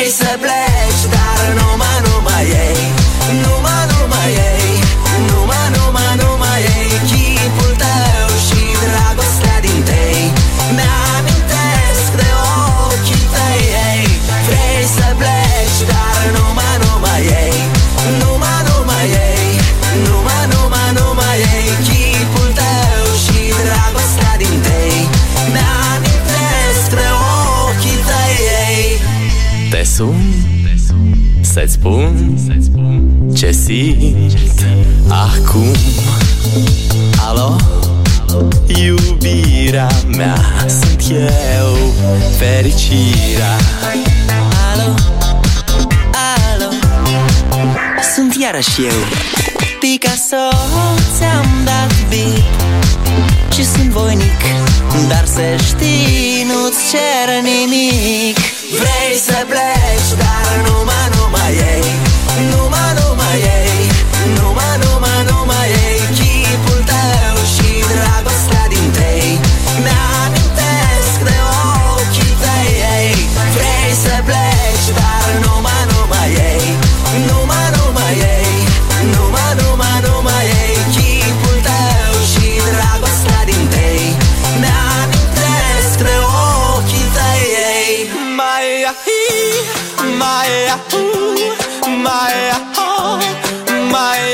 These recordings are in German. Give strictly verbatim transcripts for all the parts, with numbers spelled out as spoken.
Vrei să pleci, dar numai, numai ei, numai, numai ei, numai, numai, numai ei, chipul tău și dragostea din tei mi-amintesc de ochii tăi, ei. Vrei să pleci, dar numai, numai ei, numai, numai ei, numai, numai, numai ei, chipul tău și dragostea din tei mi-amintesc de ochii tăi, ei. Te sun, să-ți spun ce simt acum. Alo, iubirea mea, sunt eu, fericirea. Alo, alo, sunt iarăși eu, Picasso, ți-am dat beat și sunt voinic, dar să știi, nu-ți cer nimic. Vrei să pleci, dar numai, numai ei, numai, numai ei, numai, numai, numai ei, chipul tău și dragostea din tei mi-amintesc de ochii tăi, ei. Vrei să pleci, dar numai, numai ei, numai, numai ei, numai, numai, numai ei, chipul tău și dragostea din tei mi-amintesc de ochii tăi, ei. Mai mai mai mai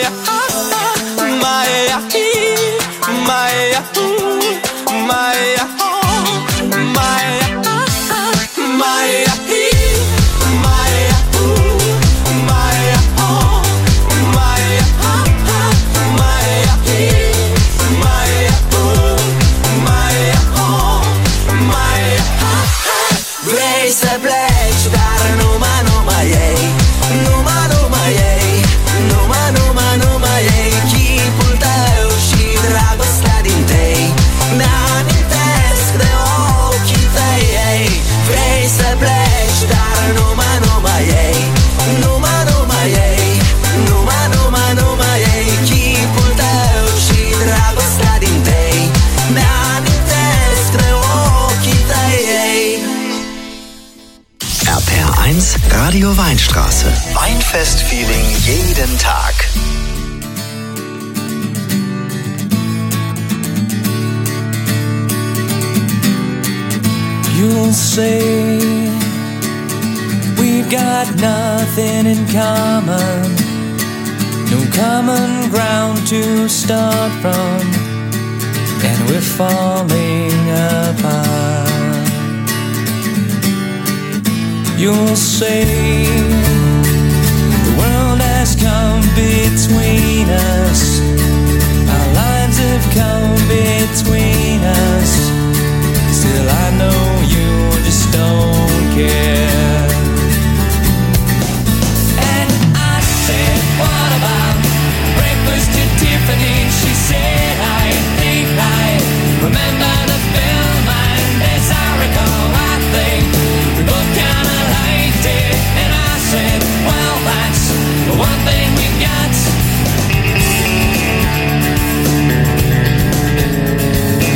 Vrei să pleci, dar numai, numai ei, numai, numai ei, numai, numai, numai ei, chipul tău și dragostea din tei mi-amintesc de ochii tăi, ei. Vrei să pleci, dar numai, numai ei, numai, numai ei, numai, numai, numai ei, chipul tău și dragostea din tei mi-amintesc de ochii tăi, ei. R P R eins Radio Weinstraße. Weinfest-Feeling jeden Tag. You'll say we've got nothing in common, no common ground to start from, and we're falling apart. You'll say the world has come between us, our lives have come between us. Still I know you just don't care. And I said, what about breakfast at Tiffany? She said, I think I remember the film, and as I recall, I think we both kinda liked it. And I said, well, that's the one thing we got.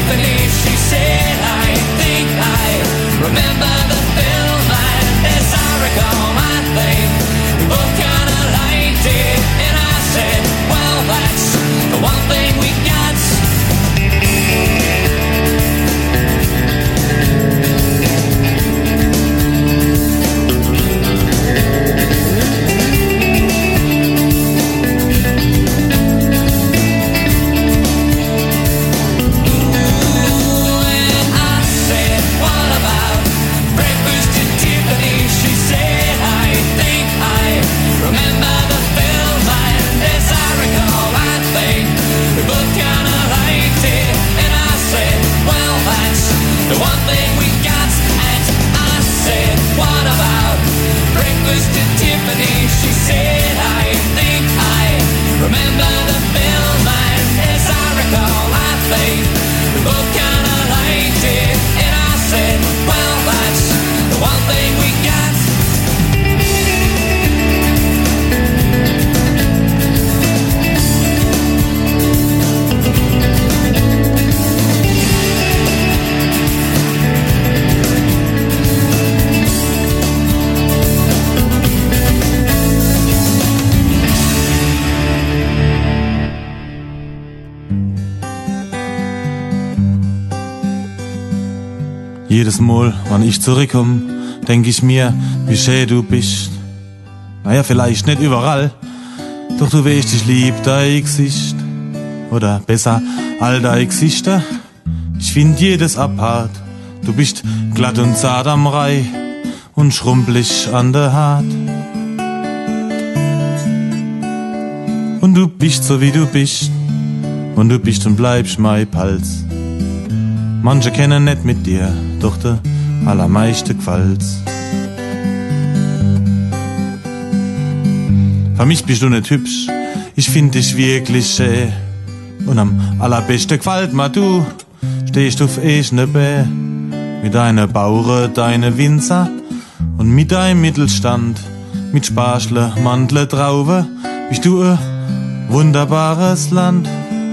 Tiffany. She said, I think I remember the film, and as I recall, I think we both kinda liked it. And I said, well, that's the one thing we got. Jedes Mal, wenn ich zurückkomme, denk ich mir, wie schön du bist. Naja, vielleicht nicht überall, doch du weißt, ich lieb dein Gesicht. Oder besser, all dein Gesichter. Ich find jedes apart. Du bist glatt und zart am Reih und schrumpelig an der Haut. Und du bist so wie du bist, und du bist und bleibst mein Pals. Manche kennen nicht mit dir, doch der allermeiste gefällt's. Für mich bist du nicht hübsch, ich find dich wirklich schön. Und am allerbesten gefällt mir du, stehst auf eschne Bä. Mit deiner Bauere, deine Winzer und mit deinem Mittelstand. Mit Sparschle, Mandle, Traube, bist du ein wunderbares Land.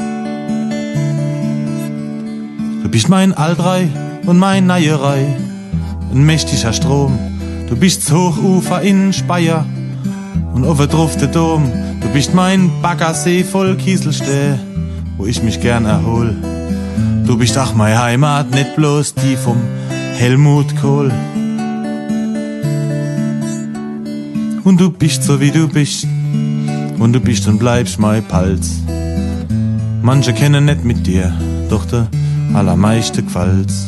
Du bist mein Altrei und mein Neierei, ein mächtiger Strom. Du bist das Hochufer in Speyer und oben drauf der Dom. Du bist mein Baggersee voll Kieselsteh, wo ich mich gern erhol. Du bist auch meine Heimat, nicht bloß die vom Helmut Kohl. Und du bist so wie du bist, und du bist und bleibst mein Pals. Manche kennen nicht mit dir, doch der allermeiste gefällt's.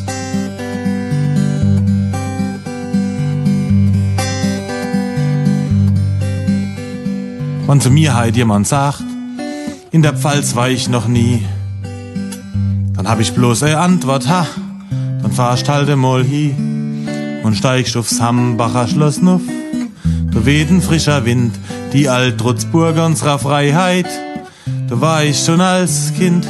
Wenn zu mir heut jemand sagt, in der Pfalz war ich noch nie, dann hab ich bloß eine Antwort, ha, dann fahrst halt einmal hi und steigst aufs Hambacher Schloss nuff. Da weht ein frischer Wind, die Alt-Trutzburg unserer Freiheit, da war ich schon als Kind.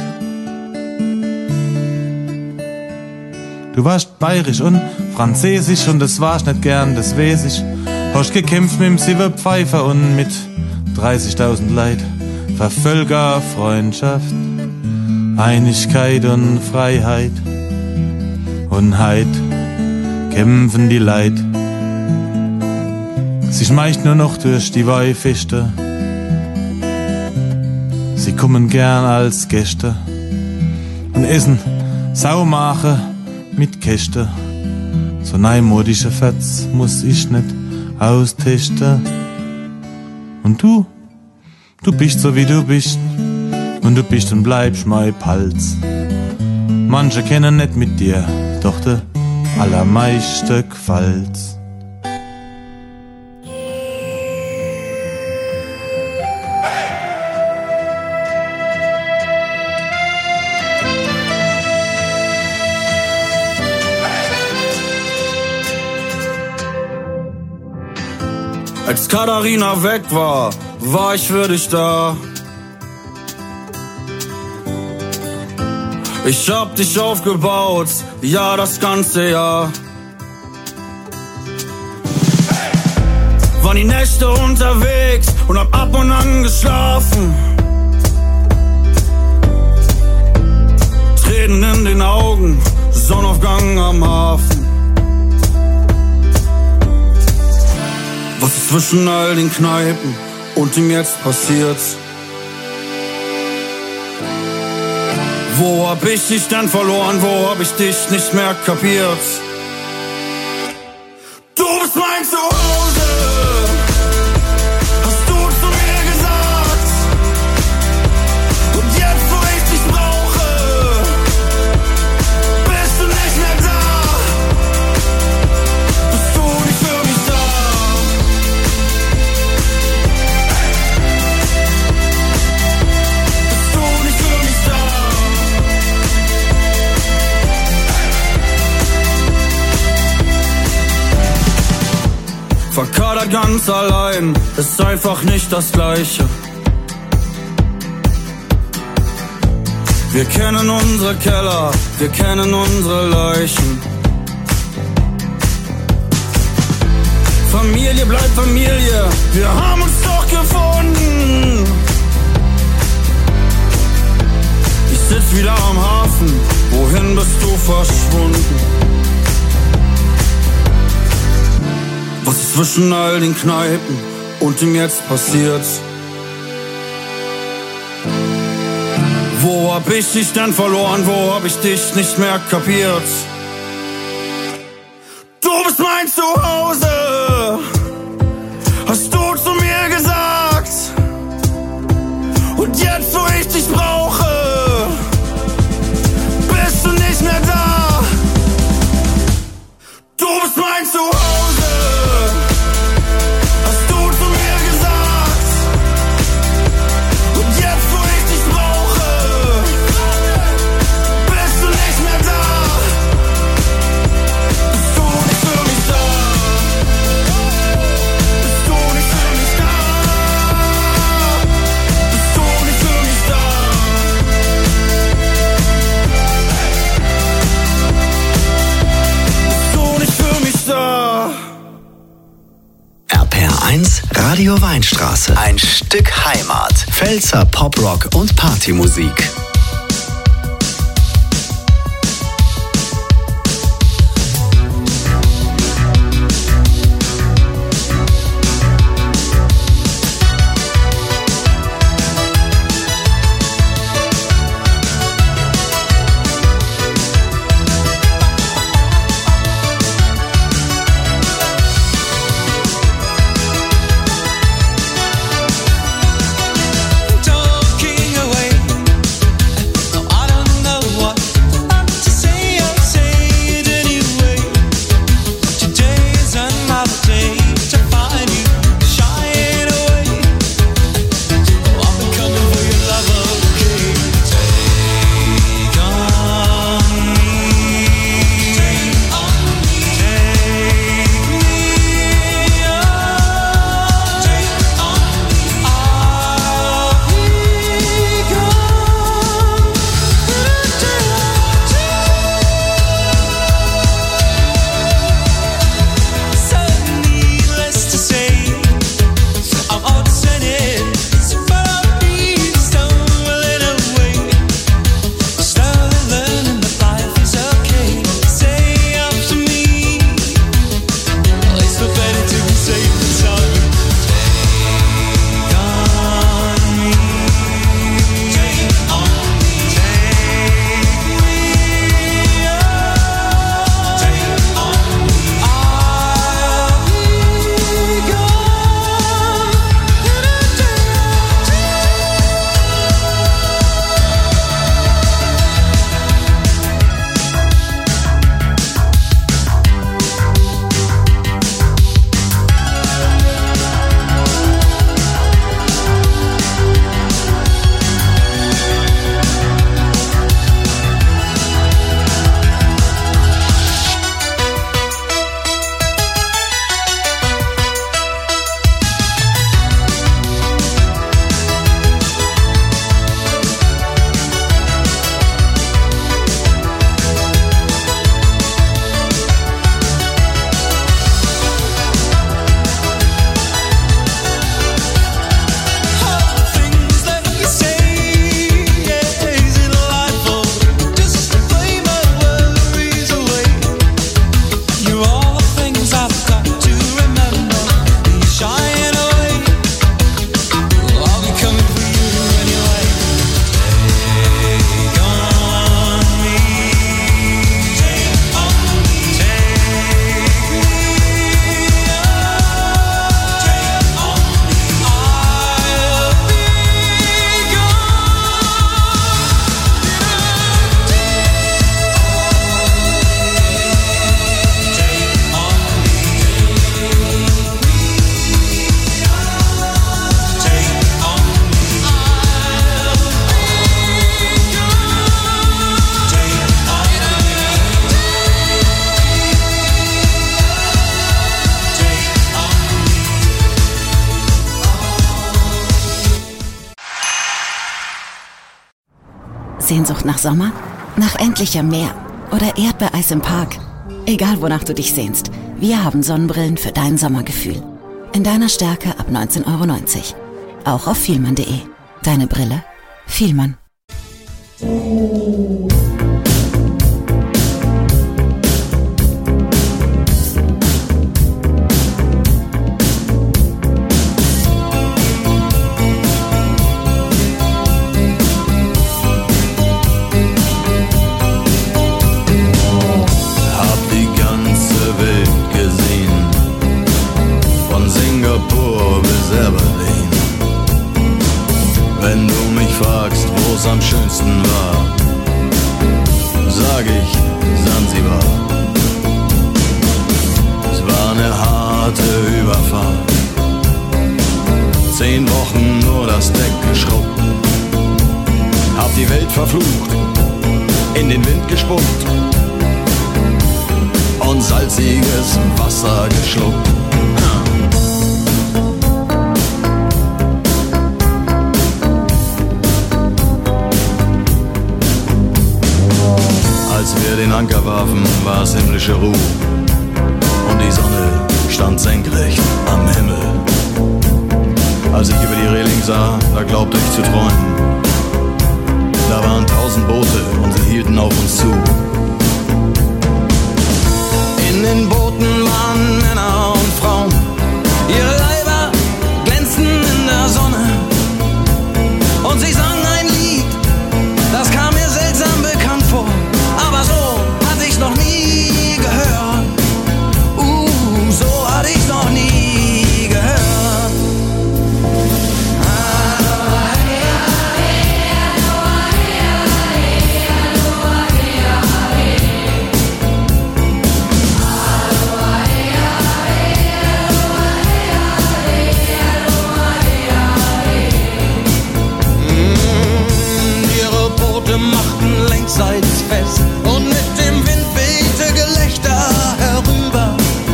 Du warst bayerisch und französisch und das warst nicht gern, das weiß ich. Hast gekämpft mit dem Silberpfeifer und mit dreißigtausend Leid. Für Völkerfreundschaft, Einigkeit und Freiheit. Und heut kämpfen die Leid. Sie schmeicht nur noch durch die Weihfeste. Sie kommen gern als Gäste und essen Saumache mit Käste. So neumodische Fetz muss ich nicht austesten. Und du, du bist so wie du bist, und du bist und bleibst mein Pals. Manche kennen nicht mit dir, doch der allermeiste gefällt's. Als Katharina weg war, war ich für dich da. Ich hab dich aufgebaut, ja das ganze Jahr. Waren die Nächte unterwegs und hab ab und an geschlafen. Tränen in den Augen, Sonnenaufgang am Hafen. Was ist zwischen all den Kneipen und dem Jetzt passiert? Wo hab ich dich denn verloren, wo hab ich dich nicht mehr kapiert? Du bist mein Zuhause, hast du zu mir gesagt. Und jetzt, wo ich dich brauche, bist du nicht mehr da. Bist du nicht für mich da? Bist du nicht für mich da? Verkadert ganz allein, ist einfach nicht das Gleiche. Wir kennen unsere Keller, wir kennen unsere Leichen. Familie bleibt Familie, wir haben uns doch gefunden. Ich sitz wieder am Hafen, wohin bist du verschwunden? Was ist zwischen all den Kneipen und dem Jetzt passiert? Wo hab ich dich denn verloren, wo hab ich dich nicht mehr kapiert? Du bist mein Zuhause, hast du zu mir gesagt. Und jetzt, wo ich dich brauche, bist du nicht mehr da. Du bist mein Zuhause. Radio Weinstraße. Ein Stück Heimat. Pfälzer Poprock und Partymusik. Talking away Sehnsucht nach Sommer? Nach endlichem Meer? Oder Erdbeereis im Park? Egal wonach du dich sehnst, wir haben Sonnenbrillen für dein Sommergefühl. In deiner Stärke ab neunzehn Euro neunzig. Auch auf vielmann punkt de. Deine Brille? Vielmann. Am schönsten war, sag ich Sansibar. Es war eine harte Überfahrt, zehn Wochen nur das Deck geschrubbt, hab die Welt verflucht, in den Wind gespuckt und salziges Wasser geschluckt. Als wir den Anker warfen, war es himmlische Ruhe und die Sonne stand senkrecht am Himmel. Als ich über die Reling sah, da glaubte ich zu träumen. Da waren tausend Boote und sie hielten auf uns zu. In den Booten waren Männer und Frauen, ihre Leiber glänzten in der Sonne und sie sangen ein Lied, das kam mir seltsam bekannt vor. Aber so hatte ich's noch nie gehört. Uh, so hatte ich's noch nie gehört. Ihre Boote machten längsseits fest und mit dem Wind wehte Gelächter herüber.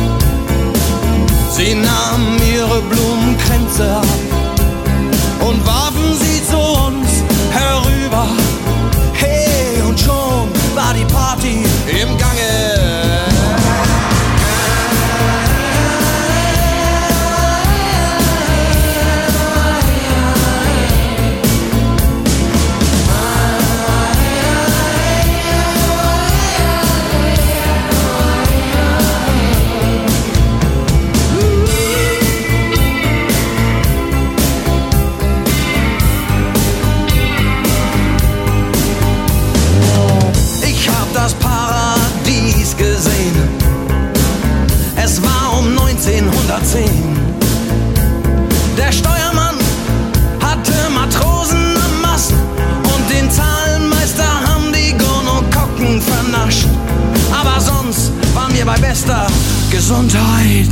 Sie nahmen ihre Blumenkränze ab und warfen sie zu uns herüber. Hey, und schon war die Party im Gange. Das Paradies gesehen. Es war um neunzehnhundertzehn. Der Steuermann hatte Matrosen am Mast und den Zahlenmeister haben die Gonokokken vernascht. Aber sonst waren wir bei bester Gesundheit.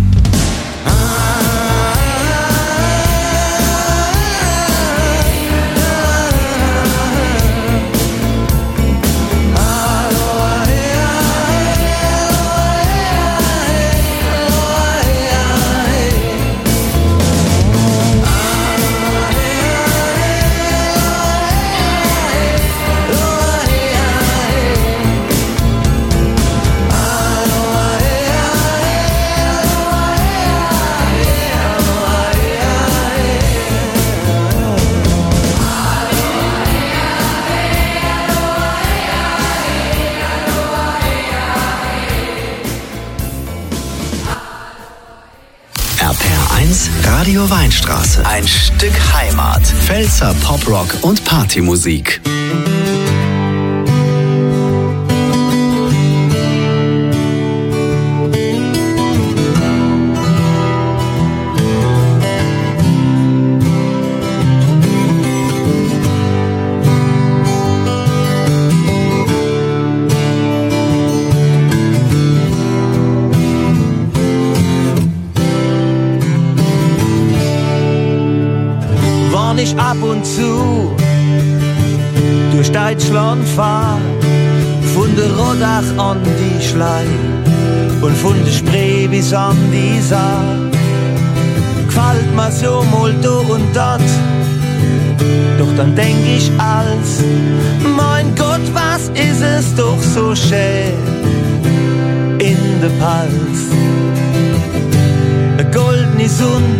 Radio Weinstraße. Ein Stück Heimat. Pfälzer Poprock und Partymusik. Ich ab und zu durch Deutschland fahr, von der Rodach an die Schlei und von der Spree bis an die Saar. Gefällt mir so mal do und dat, Doch dann denk ich als, mein Gott, was ist es doch so schön in der Pals. A goldene Sonne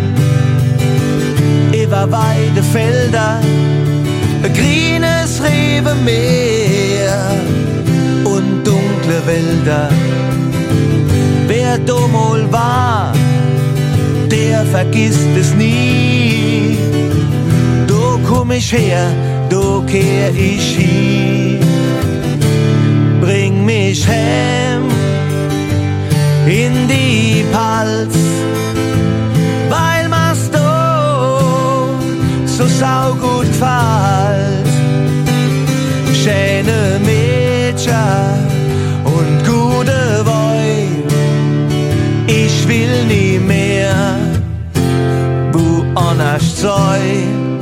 über weite Felder, a grünes Rebenmeer und dunkle Wälder. Wer damals war, der vergisst es nie. Da komm ich her, da kehr ich hin. Bring mich heim in die Pals, weil mir's da so saugut gefällt. Schöne Mädchen und gute Weib, ich will nie mehr woanders sein.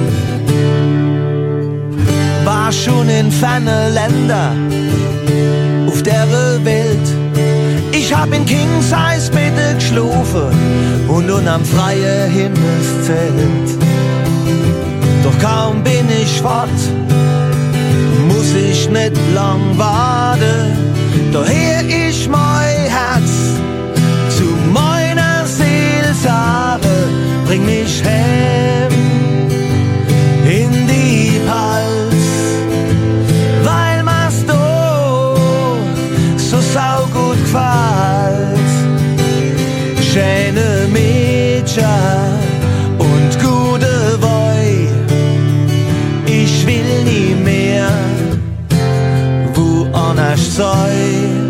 War schon in ferne Länder auf der Welt. Ich hab in King-Size-Bette geschlafen und unterm freien Himmelszelt. Doch kaum bin ich fort, muss ich nicht lang warten. Daher ich mein Herz zu meiner Seele sage, bring mich heim in die Pals, weil mir's da so saugut gefällt. Schöne Mädchen und gute Weib, ich will nie mehr woanders sein.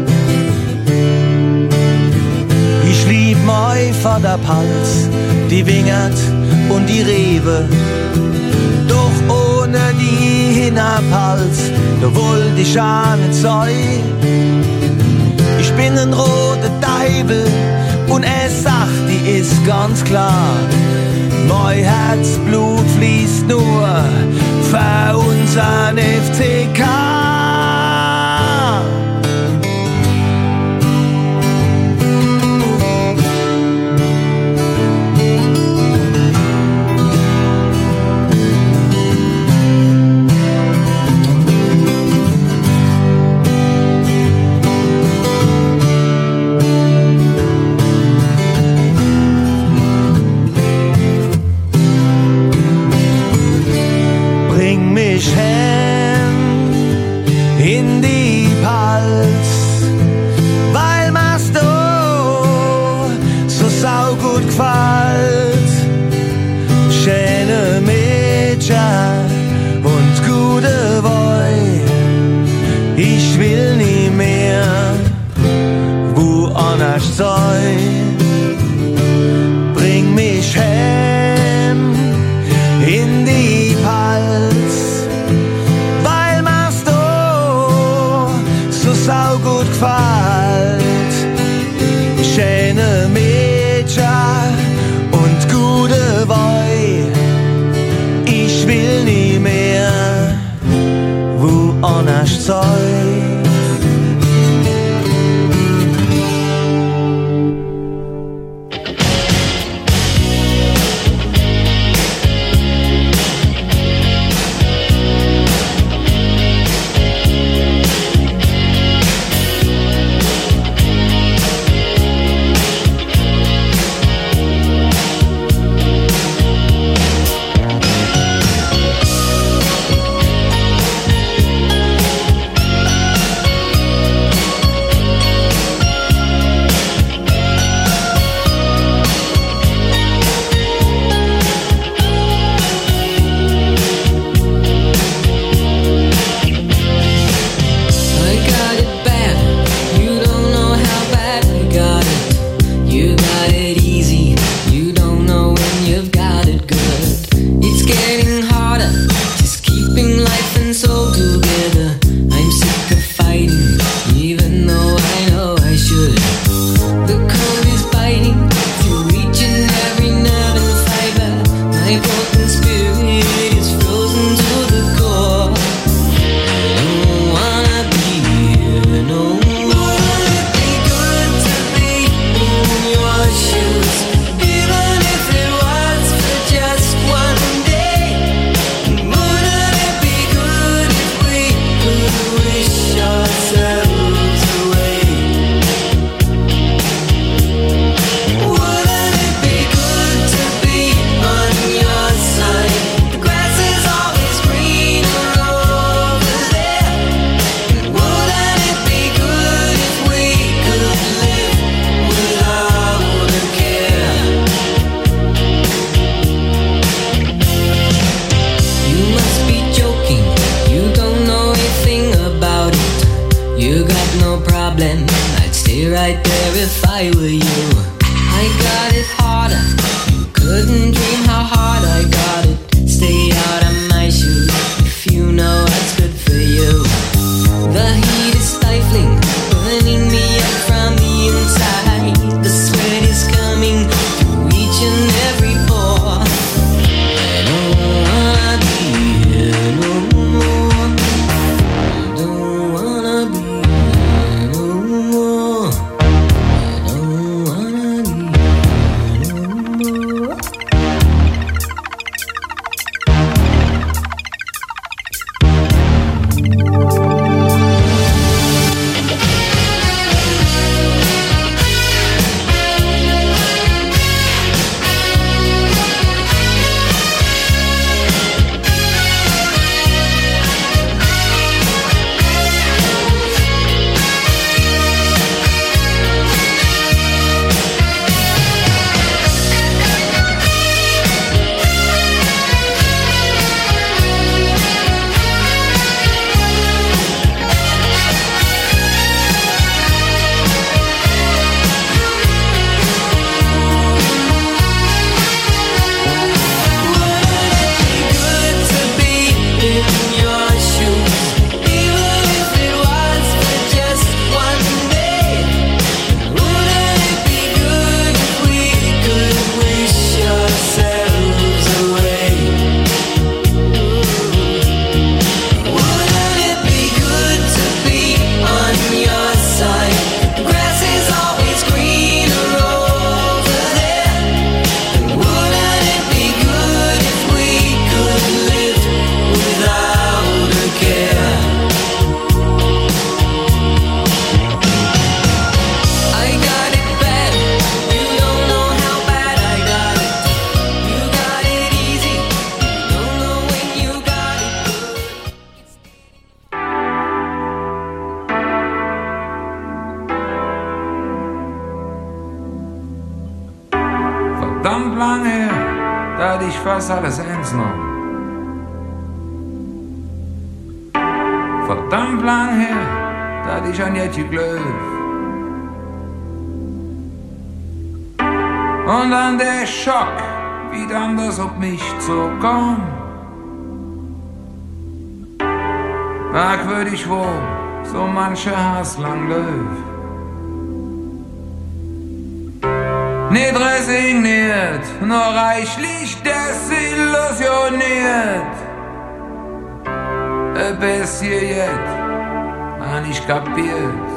Ich lieb mein Vaterpals, die Wingert und die Rewe. Doch ohne die Hinterpals, da wollt ich auch nicht sein. Ich bin ein roter Teufel und es sagt, die ist ganz klar. Mein Herzblut fließt nur für unseren F C K. Bring mich heim in die Pals, weil mir's da so saugut gefällt. Schöne Mädchen und gute Weib, ich will nie mehr woanders sein. problem. I'd stay right there if I were you. I got it harder. You couldn't dream how hard I got it. Stay out of my shoes if you know what's good for you. The heat is stifling, burning me up from the inside. The sweat is coming through each and every pore. I don't wanna be here no more. I don't wanna be here no more. I don't wanna be here no more. Verdammt lang her, da hatte ich fast alles eins noch. Verdammt lang her, da hatte ich an Jetje Glöw. Und dann der Schock, wie dann das auf mich zukam. Merkwürdig wohl, so manche Hass lang Löw. Nicht resigniert, nur reichlich desillusioniert. Bis hier jetzt, hab ich kapiert.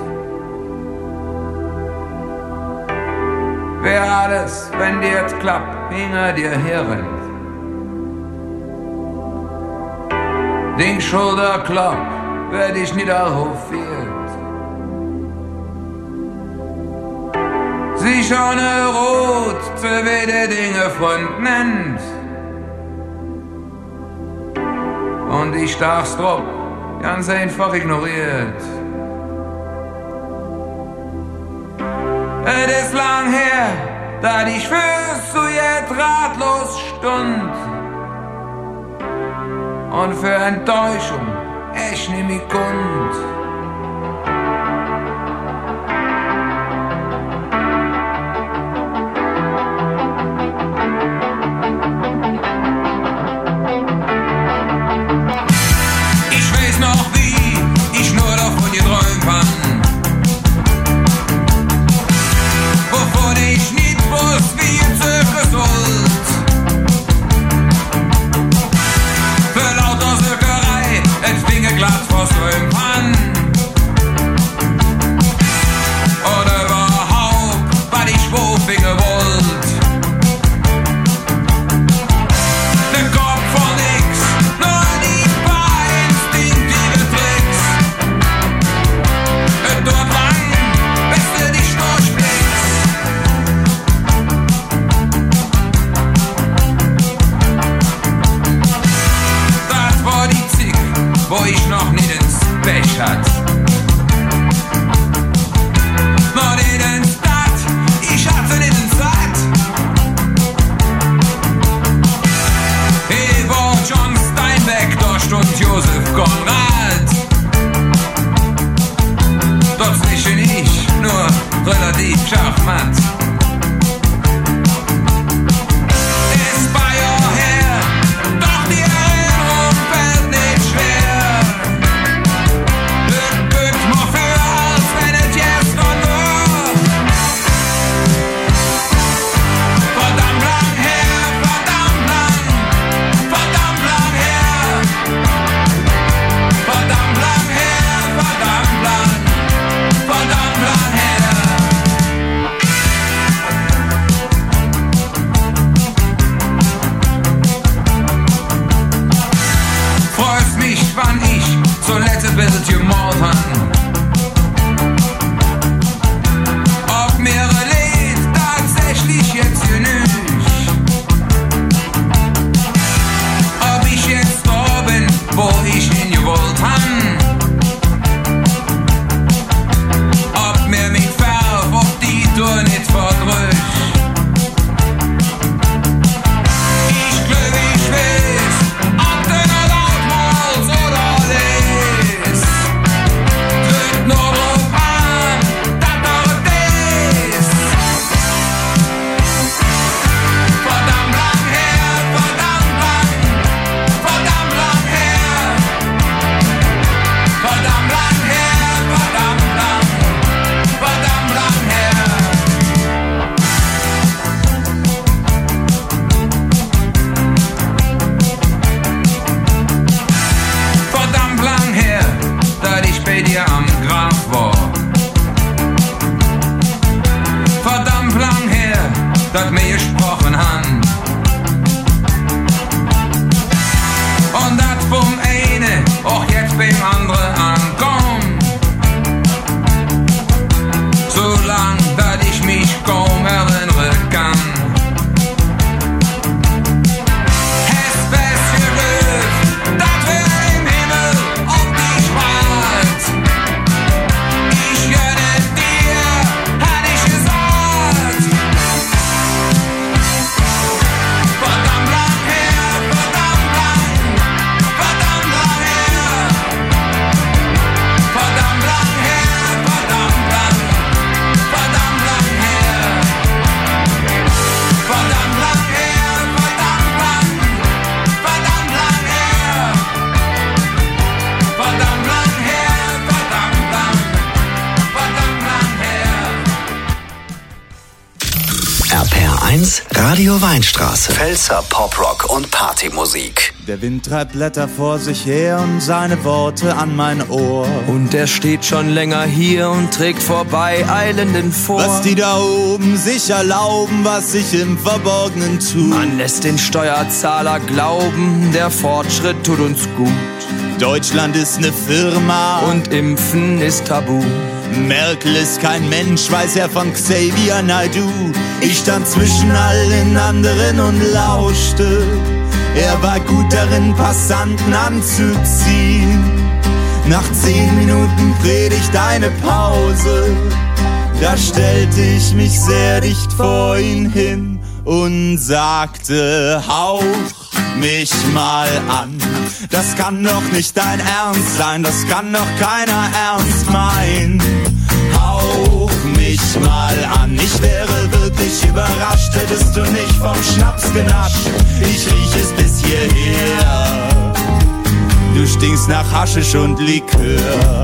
Wer alles, wenn dir jetzt klappt, hinter dir herrennt. Den Schulterklapp, wer dich niederhofiert. Sich ohne Rot zu weder Dinge Freund nennt. Und ich darf's drauf, ganz einfach ignoriert. Es ist lang her, da ich fürs zu jetzt ratlos stund. Und für Enttäuschung echt nicht mehr kund. Glatt vor so im Pan. bin ich nur relativ schachmatt. Ist bei ihr her, doch die Erinnerung fällt nicht schwer. Wird bünd mir für, als wenn es jetzt noch nur. Verdammt lang her, verdammt lang, verdammt lang her. Verdammt lang her, verdammt lang, verdammt lang her. Freust mich, wann ich zuletzt ein Bild gemalt han. Ob mir Lied tatsächlich jetzt genügt. Ob ich jetzt da bin, wo ich ihn gewollt han. Ob mir mit Verf auf die Tour nicht verdrückt. Ich glaub, ich weiß, ob du noch laut malst oder les. Drückt nur drauf an, dat er das. Verdammt lang her, verdammt lang, verdammt lang her. Verdammt lang her, verdammt lang, verdammt lang her. Verdammt lang her, dat ich bei dir am Grab war. Verdammt lang her, dat mir gesprochen han. Und dat vom eine auch jetzt beim andere ankommt. So lang, dat ich mich kaum erinnern kann. Es wär's gelöst, dat wir im Himmel auf dich wart. Ich gönne dir, hat ich gesagt. Verdammt lang her, verdammt lang, verdammt lang her. Verdammt lang her, verdammt lang, verdammt lang her. Verdammt lang her, verdammt lang, verdammt lang her. Verdammt lang her, verdammt lang, verdammt lang her. R P R eins, Radio Weinstraße. Pfälzer Poprock und Partymusik. Der Wind treibt Blätter vor sich her und seine Worte an mein Ohr. Und er steht schon länger hier und trägt vorbei Eilenden vor. Was die da oben sich erlauben, was sich im Verborgenen tut. Man lässt den Steuerzahler glauben, der Fortschritt tut uns gut. Deutschland ist ne Firma Und Impfen ist tabu. Merkel ist kein Mensch, weiß er von Xavier Naidoo. Ich stand zwischen allen anderen und lauschte. Er war gut darin, Passanten anzuziehen. Nach zehn Minuten predigt eine Pause. Da stellte ich mich sehr dicht vor ihn hin und sagte, hauch mich mal an. Das kann doch nicht dein Ernst sein, das kann doch keiner ernst meinen. Hauch mich mal an, ich wäre wirklich überrascht, hättest du nicht vom Schnaps genascht. Ich riech es bis hierher, du stinkst nach Haschisch und Likör.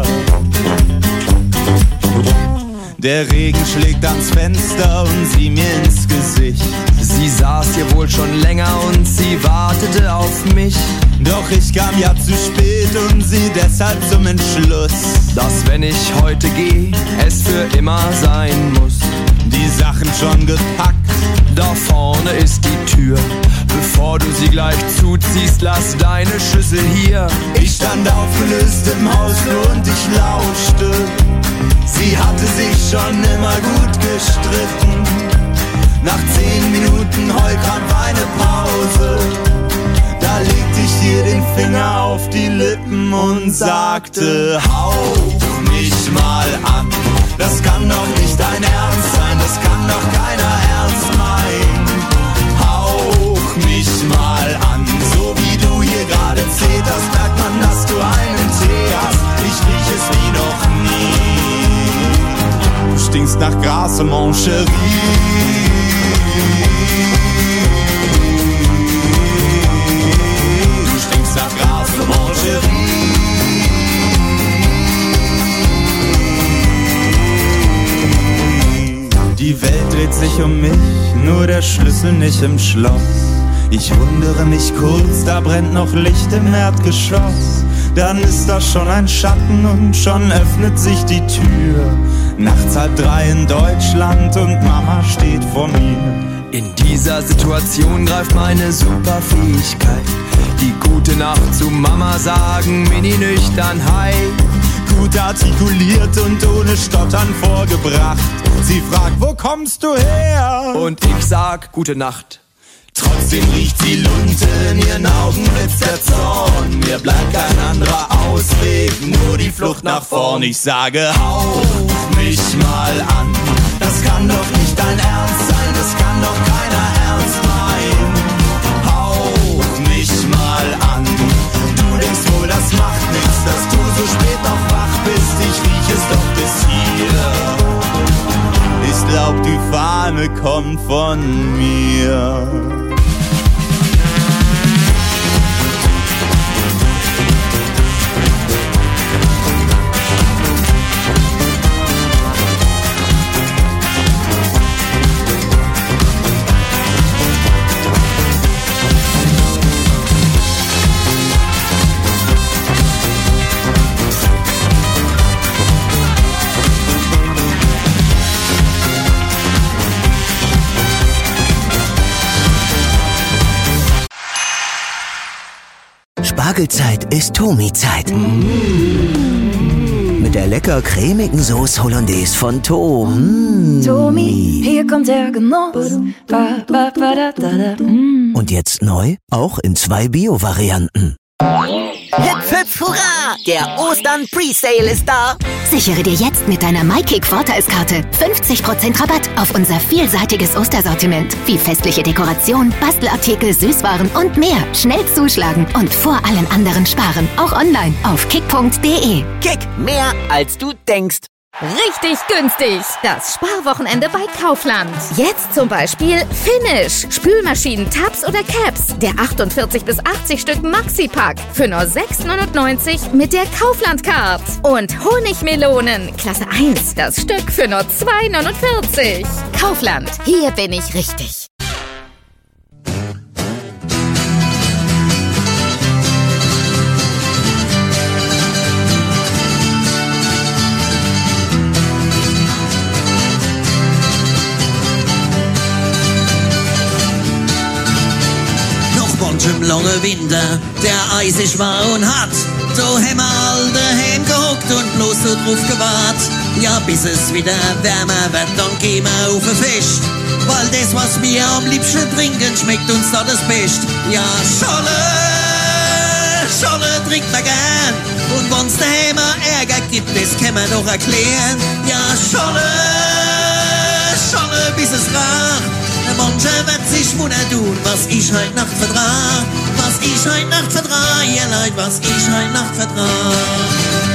Der Regen schlägt ans Fenster und sie mir ins Gesicht. Sie saß hier wohl schon länger und sie wartete auf mich. Doch ich kam ja zu spät und sie deshalb zum Entschluss, dass wenn ich heute geh, es für immer sein muss. Die Sachen schon gepackt, da vorne ist die Tür. Bevor du sie gleich zuziehst, lass deine Schüssel hier. Ich stand aufgelöst im Hausflur und ich lauschte. Sie hatte sich schon immer gut gestritten. Nach zehn Minuten Heulkrampf eine Pause. Da legte ich ihr den Finger auf die Lippen und sagte, hauch mich mal an. Das kann doch nicht dein Ernst sein, das kann doch keiner ernst meinen. Hauch mich mal an, so wie du hier gerade zeterst, merkt man, dass du einen Tee hast. Ich riech es wie noch nie. stinkst nach Gras und Mancherie. Du stinkst nach Gras und Mancherie. Die Welt dreht sich um mich, nur der Schlüssel nicht im Schloss. Ich wundere mich kurz, da brennt noch Licht im Erdgeschoss. Dann ist da schon ein Schatten und schon öffnet sich die Tür. Nachts halb drei in Deutschland und Mama steht vor mir. In dieser Situation greift meine Superfähigkeit. Die gute Nacht zu Mama sagen, mini nüchtern, hi. Gut artikuliert und ohne Stottern vorgebracht. Sie fragt, wo kommst du her? Und ich sag, gute Nacht. Trotzdem riecht sie Lunte, in ihren Augen blitzt der Zorn. Mir bleibt kein anderer Ausweg, nur die Flucht nach vorn. Ich sage, hauch mich mal an. Das kann doch nicht dein Ernst sein, das kann doch keiner ernst meinen. Hauch mich mal an. Du denkst wohl, das macht nichts, dass du so spät noch wach bist. Ich riech es doch bis hier. Ich glaub, die Fahne kommt von mir. Spargelzeit ist Tomi-Zeit. Mm. Mit der lecker cremigen Sauce Hollandaise von Tomi. Tomi, hier kommt der Genuss. Ba, ba, ba, da, da, da. Mm. Und jetzt neu, auch in zwei Bio-Varianten. Hüpf, hüpf, hurra! Der Ostern-Presale ist da! Sichere dir jetzt mit deiner MyKick-Vorteilskarte fünfzig Prozent Rabatt auf unser vielseitiges Ostersortiment. Wie festliche Dekoration, Bastelartikel, Süßwaren und mehr. Schnell zuschlagen und vor allen anderen sparen. Auch online auf kick punkt de. Kick, mehr als du denkst. Richtig günstig. Das Sparwochenende bei Kaufland. Jetzt zum Beispiel Finish. Spülmaschinen, Tabs oder Caps. Der achtundvierzig bis achtzig Stück Maxi-Pack. Für nur sechs neunundneunzig mit der Kaufland-Card. Und Honigmelonen. Klasse eins. Das Stück für nur zwei neunundvierzig. Kaufland. Hier bin ich richtig. Im langen Winter, der eisig war und hart, so haben wir all daheim gehockt und bloß so drauf gewartet. Ja, bis es wieder wärmer wird, dann gehen wir auf ein Fest, weil das, was wir am liebsten trinken, schmeckt uns da das Best. Ja, Scholle, Scholle trinkt man gern, und wenn's daheim Ärger gibt, das kann man doch erklären. Ja, Scholle, Scholle, bis es racht. Mancher wird sich wundern tun, was ich heut Nacht vertrag. Was ich heut Nacht vertrag, ihr Leid, was ich heut Nacht vertrag.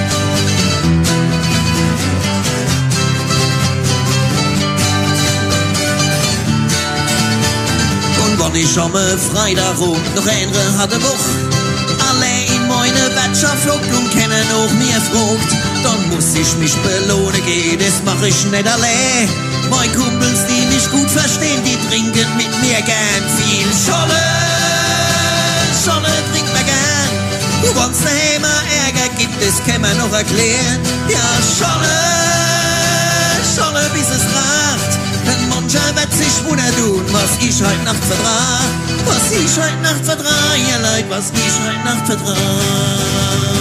Und wann ich am Freitag rum noch eine hatte Woch, alle in meine Wirtschaft flockt und kennen auch mir frucht, dann muss ich mich belohnen gehen, das mach ich nicht allein. Meine Kumpels, die mich gut verstehen, die trinken mit mir gern viel Scholle. Scholle trinkt man gern. Und wenn's daheim Ärger gibt, das kann man noch erklären. Ja, Scholle, Scholle, bis es racht. Denn mancher wird sich wundern tun, was ich heut Nacht vertrag. Was ich heut Nacht vertrag, ihr Leid, was ich heut Nacht vertrag.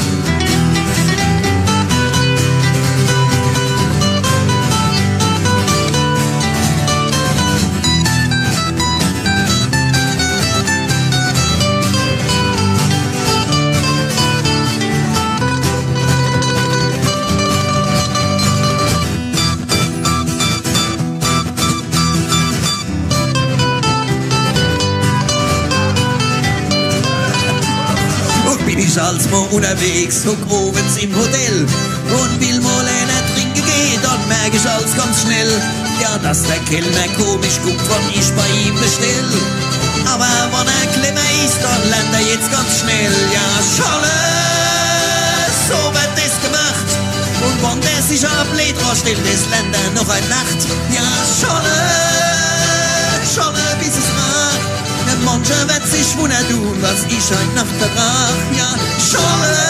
Als mal unterwegs, hock obens im Hotel und will mal einer trinken gehen, dann merk ich alles ganz schnell. Ja, dass der Kellner komisch guckt, wann ich bei ihm bestell. Aber wenn er clever ist, dann lernt er jetzt ganz schnell. Ja, Scholle, so wird das gemacht. Und wenn der sich ablehnt, stellt das lernt er noch eine Nacht. Ja, Scholle, Scholle, bis es macht. Der Mancher wird sich wundern tun, was ich heute Nacht verbrach. Ja, Scholle.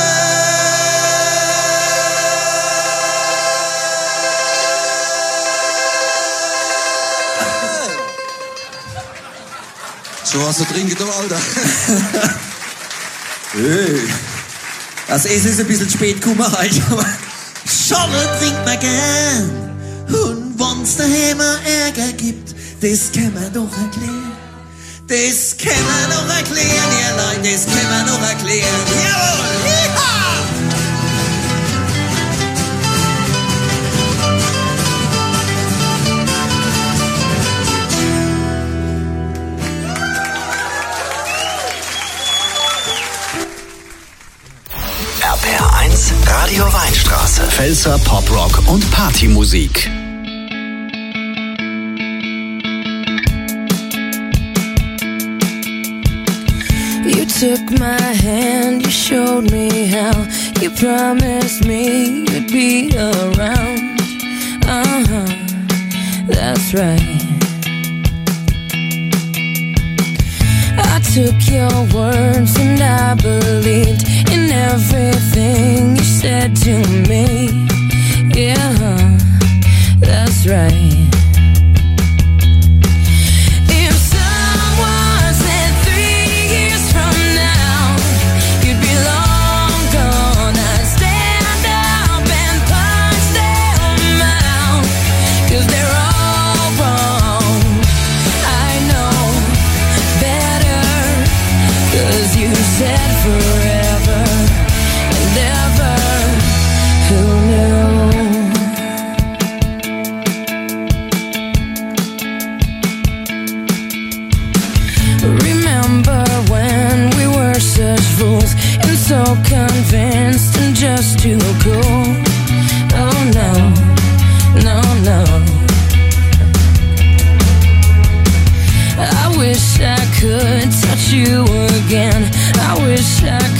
So was zu trinken, du Alter. Hey. Das Essen ist ein bisschen spät gekommen heute, aber Scholle trinkt man gern. Und wenn's daheim Ärger gibt, das kann man doch erklären. Das kann man doch erklären, ihr Leute, das kann man doch erklären. Jawohl! Yeehaw! R P R eins Radio Weinstraße. Pfälzer Poprock und Partymusik. You took my hand, you showed me how. You promised me you'd be around. Uh-huh, that's right. I took your words and I believed in everything you said to me. Yeah, that's right. Said forever and ever, who knew? Remember when we were such fools and so convinced and just too cool? Oh no, no, no. I wish I could touch you again. I wish I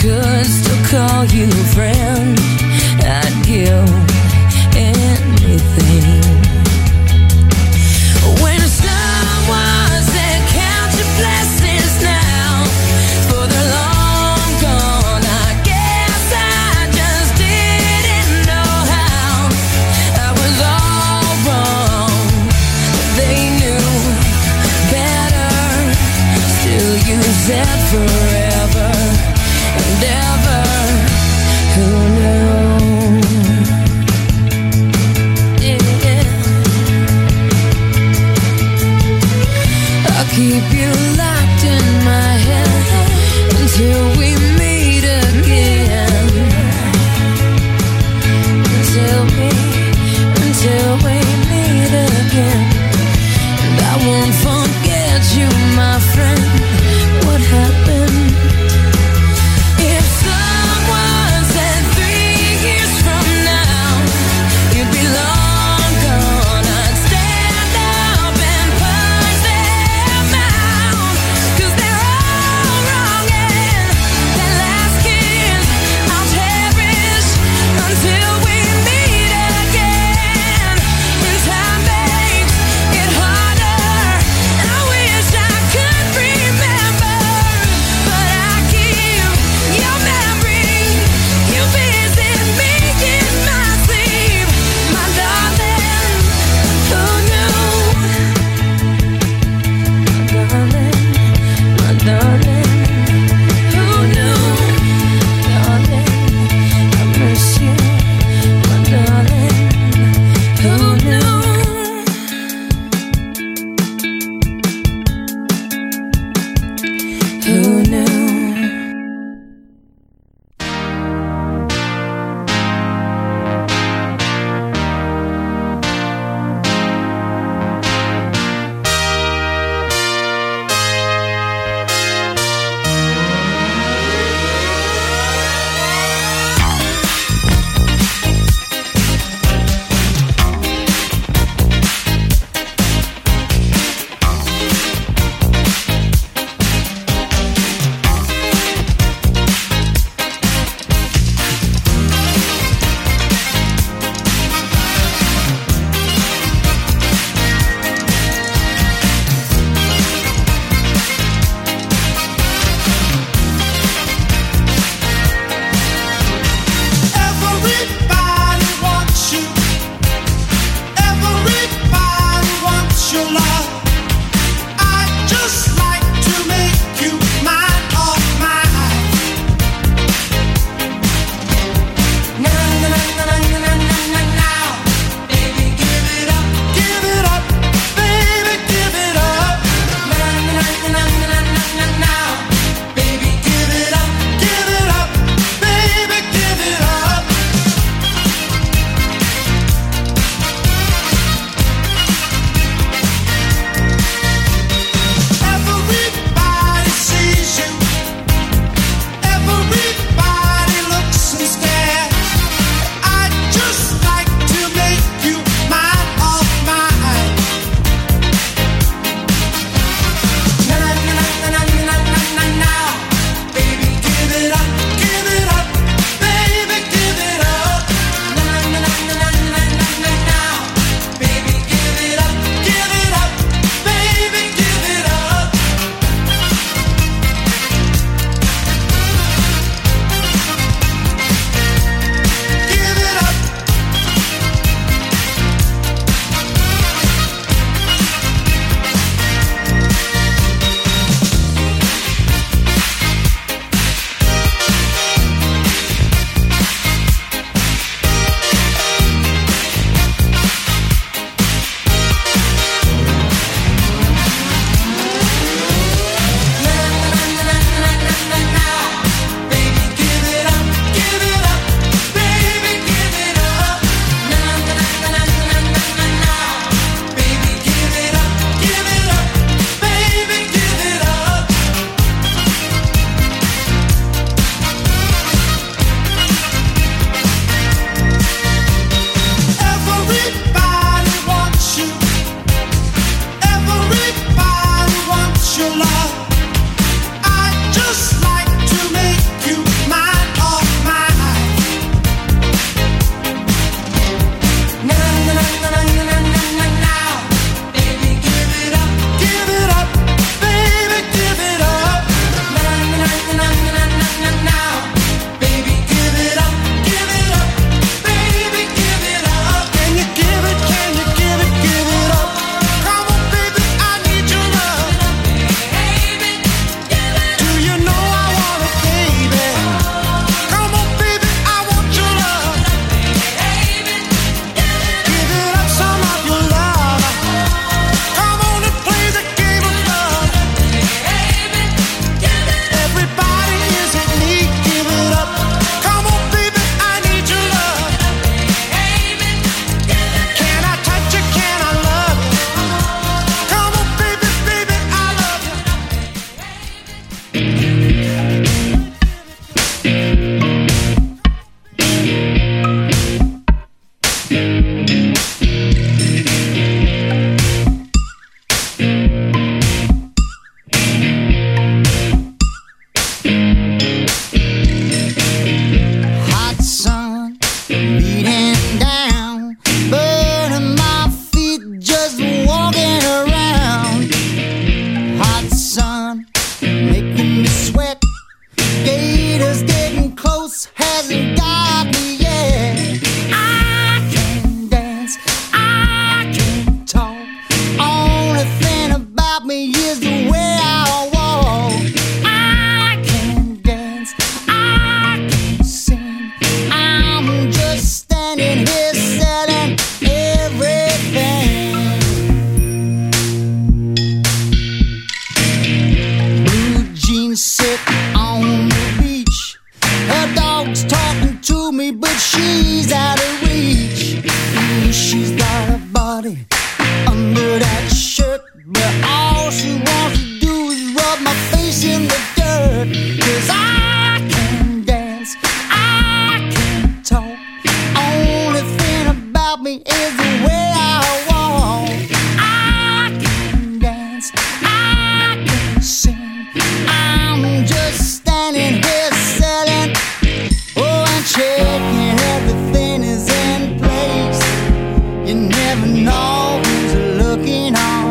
never know who's looking on.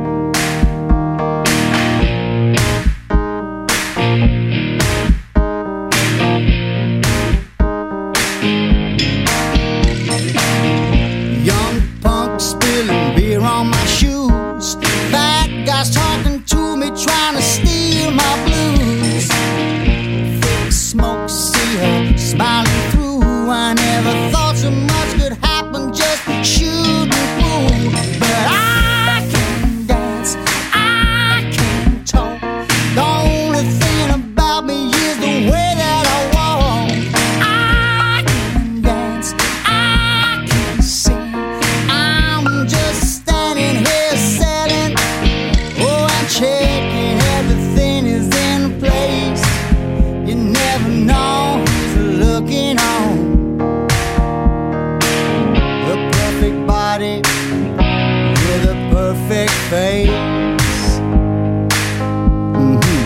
Young punk spilling beer on my shoes. Fat guys talking to me, trying to steal my blues. Thick smoke, see her smiling through. I never thought so much could happen, just shooting through. But I can dance, I can talk. The only thing about me is the way that I walk. I can dance, I can sing. I'm just standing here selling. Oh, I'm checking everything is in place. You never know who's looking on. Body with a perfect face. Mm-hmm.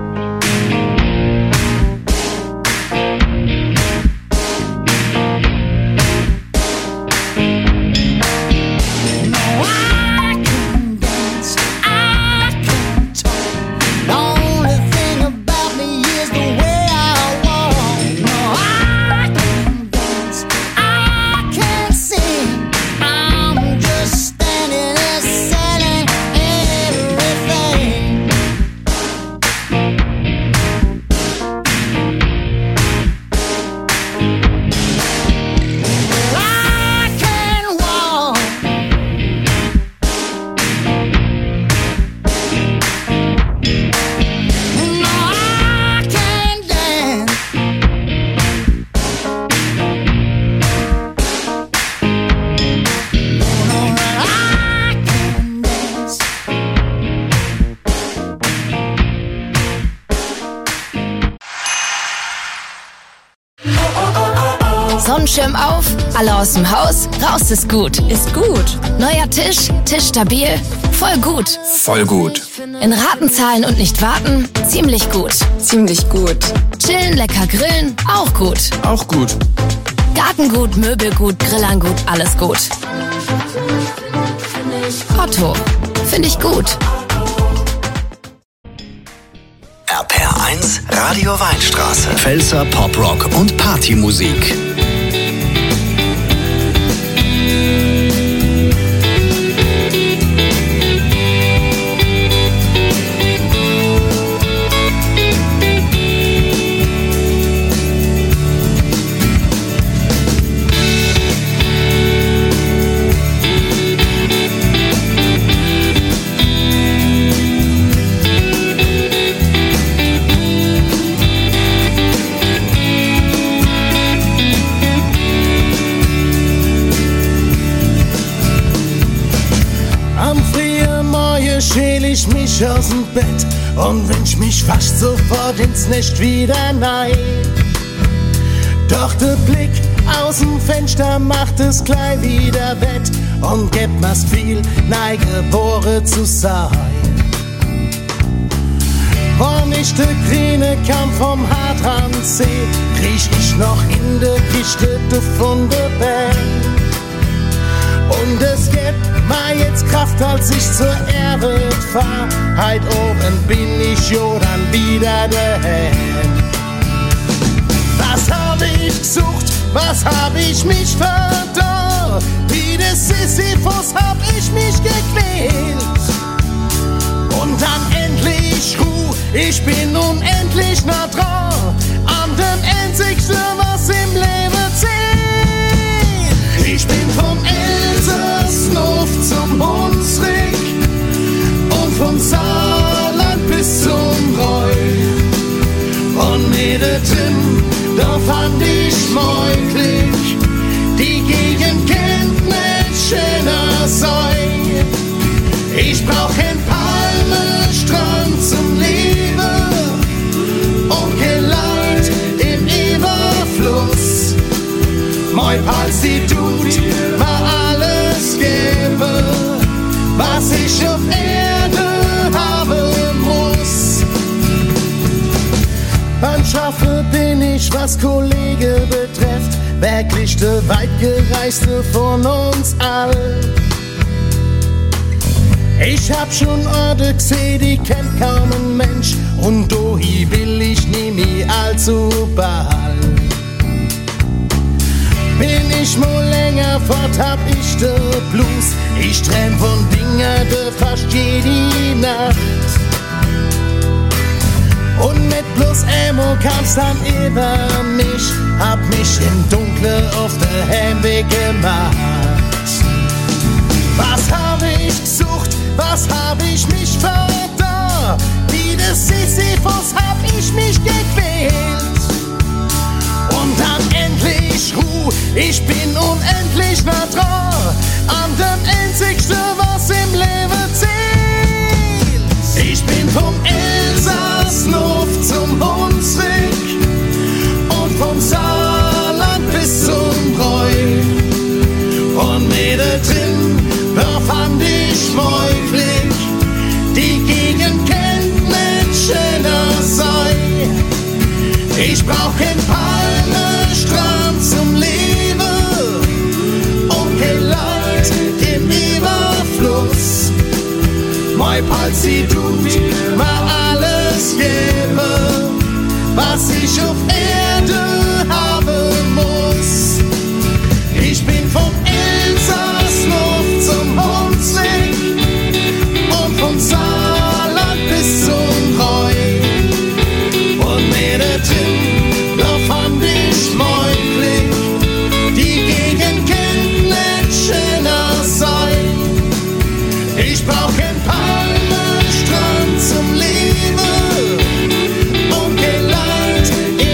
No, I can dance, I can talk. The only thing about me is the way I walk. No, I can dance, I can sing. I'm just standing there selling everything. Well, I can walk. No, I can dance. Sonnenschirm auf, alle aus dem Haus, raus ist gut. Ist gut. Neuer Tisch, Tisch stabil, voll gut. Voll gut. In Raten zahlen und nicht warten, ziemlich gut. Ziemlich gut. Chillen, lecker grillen, auch gut. Auch gut. Gartengut, Möbelgut, Grillerngut, alles gut. Otto, finde ich gut. R P R eins Radio Weinstraße. Pfälzer Poprock und Partymusik. Schäl ich mich aus dem Bett und wünsch mich fast sofort ins Nest wieder nein. Doch der Blick aus dem Fenster macht es gleich wieder wett und gibt mir's viel, neigeboren zu sein. Wann ich de grüne Kamm vom Hartrand seh, kriech ich noch in der Kiste von der Band. Und es gibt mir jetzt Kraft, als ich zur Erde fahr. Heit oben bin ich jo dann wieder daheim. Was hab ich gesucht, was hab ich mich verdorrt? Wie des Sisyphus hab ich mich gequält. Und dann endlich Ruh, ich bin unendlich nah dran an dem Einzigsten, was im Leben zählt. Ich bin vom Elsass-Nuff zum Hunsrück und vom Saarland bis zum Reu. Und mittendrin, da fand ich möglich, die Gegend kennt nicht schöner sein. Ich brauch ein Palmenstrand zum Leben und Geleit im Überfluss. Mein Pals, die tut mir alles geben, was ich auf Erde haben muss. Beim Schaffen bin ich, was Kollege betrifft, wirklich der weitgereiste von uns all. Ich hab schon Orte gesehen, die kennt kaum ein Mensch. Und dohi will ich nie mehr allzu bald. Bin ich mal länger fort, hab ich de Blues. Ich träum von Dingen, de fast jede Nacht. Und mit bloß Emo kam's dann über mich. Hab mich im Dunkle auf der Heimweg gemacht. Was hab ich gesucht, was hab ich mich verdorben? Wie des Sisyphus hab ich mich gequält. Und dann endlich Ruhe, ich bin unendlich nah dran an dem Einzigste, was im Leben zählt. Ich bin vom Elsass-Luft zum Hunsrück und vom Saarland bis zum Bräu. Und mittendrin, da fand ich mein Glück, die Gegend kennt nicht schöner sein. Ich brauch kein Palmenstrand zum Leben und kein Leid im Überfluss. Mein Palzi tut mir alles geben, was ich auf Erde haben muss. Ich bin vom Elsass-Luft zum Hunsrück und vom Saarland bis zum Bräu. Und mittendrin, da fand ich mein Glück, die Gegend kennt nicht schöner sein. Ich brauch kein Palmenstrand zum Leben und kein Leid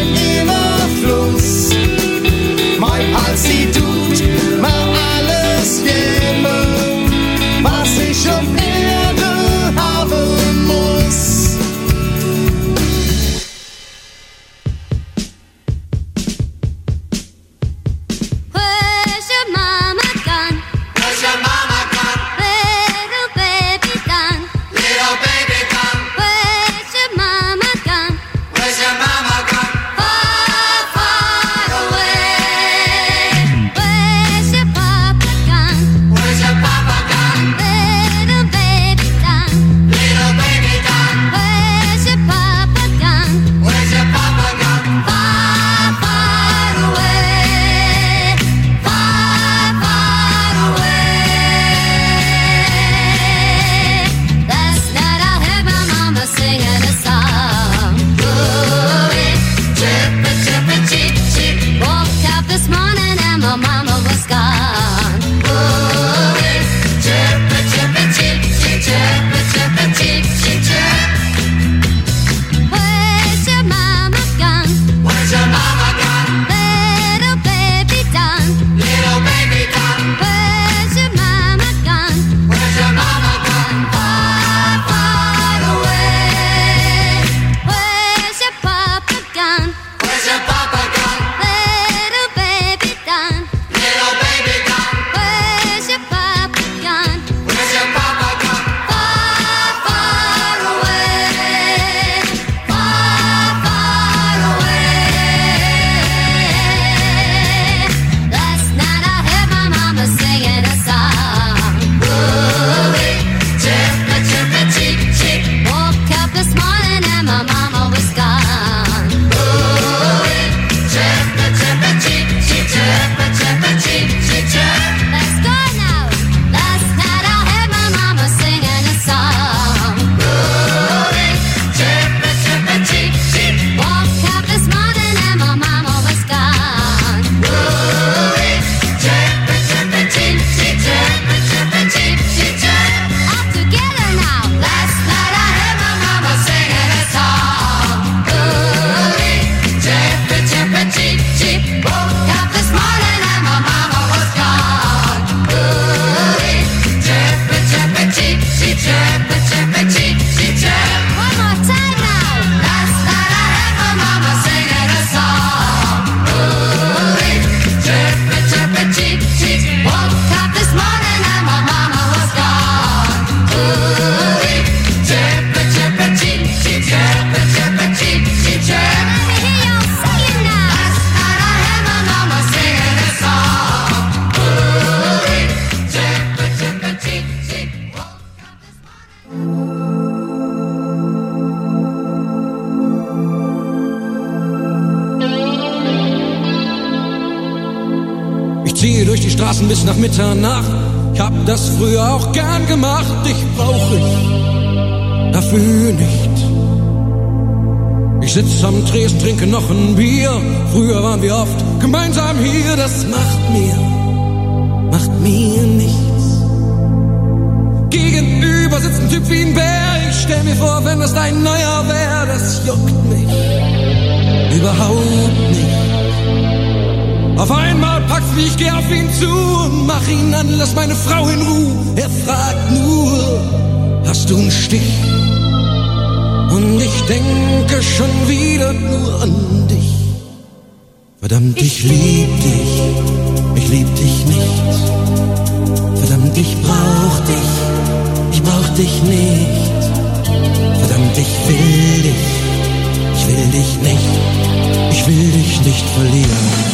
gehe durch die Straßen bis nach Mitternacht. Ich hab das früher auch gern gemacht. Dich brauch ich dafür nicht. Ich sitz am Tresen, trinke noch ein Bier. Früher waren wir oft gemeinsam hier. Das macht mir, macht mir nichts. Gegenüber sitzt ein Typ wie ein Bär. Ich stell mir vor, wenn das dein neuer wär. Das juckt mich überhaupt nicht. Auf einmal packst mich, ich geh auf ihn zu und mach ihn an, lass meine Frau in Ruhe. Er fragt nur, hast du einen Stich? Und ich denke schon wieder nur an dich. Verdammt, ich lieb dich, ich lieb dich nicht. Verdammt, ich brauch dich, ich brauch dich nicht. Verdammt, ich will dich, ich will dich nicht. Ich will dich nicht verlieren.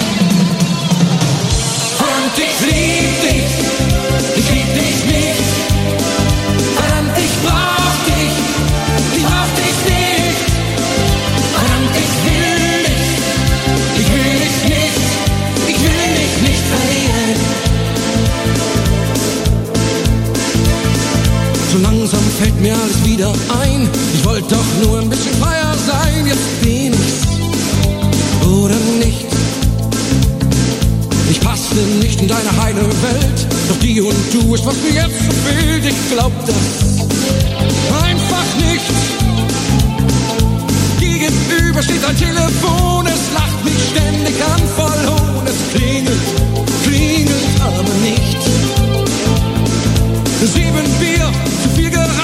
Und ich lieb dich, ich lieb dich nicht. Verdammt, ich brauch dich, ich brauch dich nicht. Verdammt, ich will dich, ich will dich nicht. Ich will dich nicht verlieren. So langsam fällt mir alles wieder ein. Ich wollte doch nur ein bisschen freier sein. Jetzt bin ich's oder nicht. Ich passte nicht in deine heile Welt. Doch die und du ist, was mir jetzt so fehlt. Ich glaub das einfach nicht. Gegenüber steht ein Telefon. Es lacht mich ständig an, voll Hohn. Es klingelt, klingelt aber nicht. Sieben Bier, zu viel geraucht.